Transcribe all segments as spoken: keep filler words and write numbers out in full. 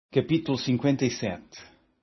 Capítulo cinquenta e sete.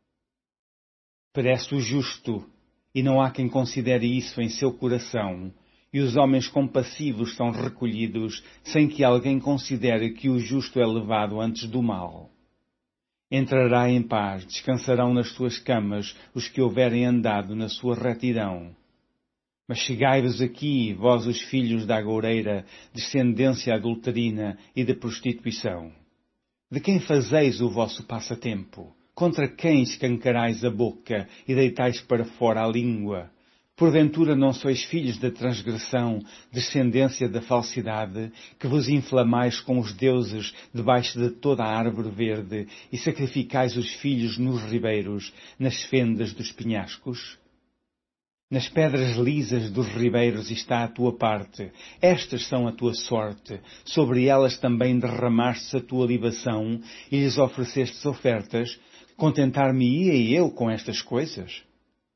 Perece o justo, e não há quem considere isso em seu coração, e os homens compassivos são recolhidos, sem que alguém considere que o justo é levado antes do mal. Entrará em paz, descansarão nas suas camas os que houverem andado na sua retidão. Mas chegai-vos aqui, vós os filhos da agoureira, descendência adulterina e de prostituição. De quem fazeis o vosso passatempo? Contra quem escancarais a boca e deitais para fora a língua? Porventura não sois filhos da transgressão, descendência da falsidade, que vos inflamais com os deuses debaixo de toda a árvore verde e sacrificais os filhos nos ribeiros, nas fendas dos penhascos? Nas pedras lisas dos ribeiros está a tua parte, estas são a tua sorte, sobre elas também derramastes a tua libação e lhes oferecestes ofertas, contentar-me-ia eu com estas coisas?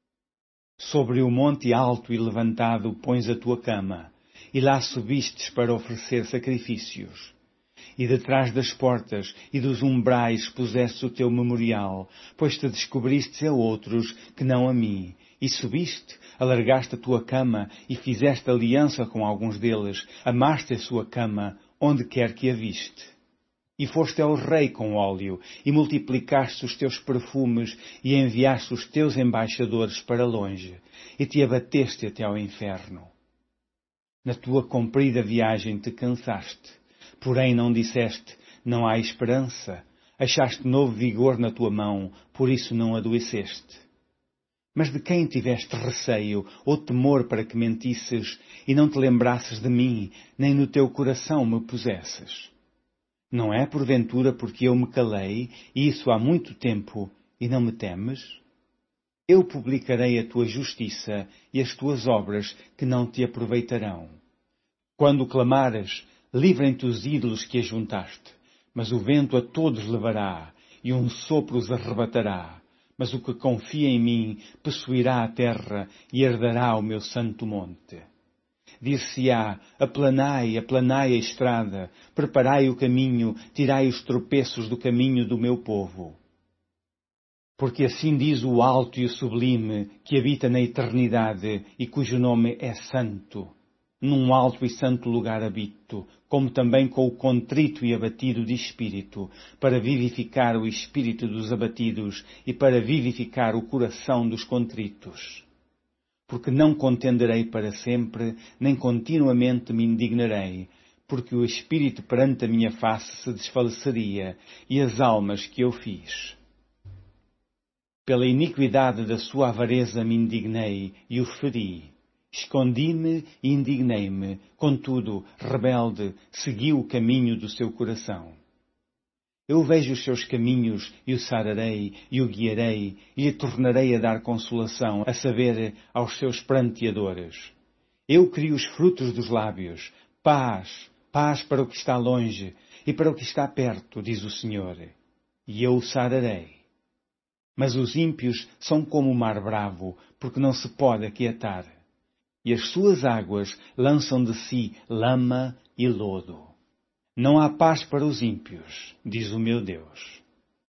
Sobre o monte alto e levantado pões a tua cama, e lá subistes para oferecer sacrifícios. E detrás das portas e dos umbrais puseste o teu memorial, pois te descobristes a outros que não a mim, e subiste, alargaste a tua cama e fizeste aliança com alguns deles, amaste a sua cama, onde quer que a viste. E foste ao rei com óleo, e multiplicaste os teus perfumes, e enviaste os teus embaixadores para longe, e te abateste até ao inferno. Na tua comprida viagem te cansaste, porém não disseste, não há esperança, achaste novo vigor na tua mão, por isso não adoeceste. Mas de quem tiveste receio ou temor para que mentisses, e não te lembrasses de mim, nem no teu coração me pusesses? Não é porventura porque eu me calei, e isso há muito tempo, e não me temes? Eu publicarei a tua justiça e as tuas obras que não te aproveitarão. Quando clamares, livrem-te os ídolos que ajuntaste, mas o vento a todos levará, e um sopro os arrebatará. Mas o que confia em mim possuirá a terra e herdará o meu santo monte. Dir-se-á, aplanai, aplanai a estrada, preparai o caminho, tirai os tropeços do caminho do meu povo. Porque assim diz o alto e o sublime, que habita na eternidade e cujo nome é santo. Num alto e santo lugar habito, como também com o contrito e abatido de espírito, para vivificar o espírito dos abatidos e para vivificar o coração dos contritos. Porque não contenderei para sempre, nem continuamente me indignarei, porque o espírito perante a minha face se desfaleceria, e as almas que eu fiz. Pela iniquidade da sua avareza me indignei e o feri. Escondi-me e indignei-me, contudo, rebelde, segui o caminho do seu coração. Eu vejo os seus caminhos e o sararei e o guiarei e lhe tornarei a dar consolação, a saber, aos seus pranteadores. Eu crio os frutos dos lábios, paz, paz para o que está longe e para o que está perto, diz o Senhor, e eu o sararei. Mas os ímpios são como o mar bravo, porque não se pode aquietar. E as suas águas lançam de si lama e lodo. Não há paz para os ímpios, diz o meu Deus.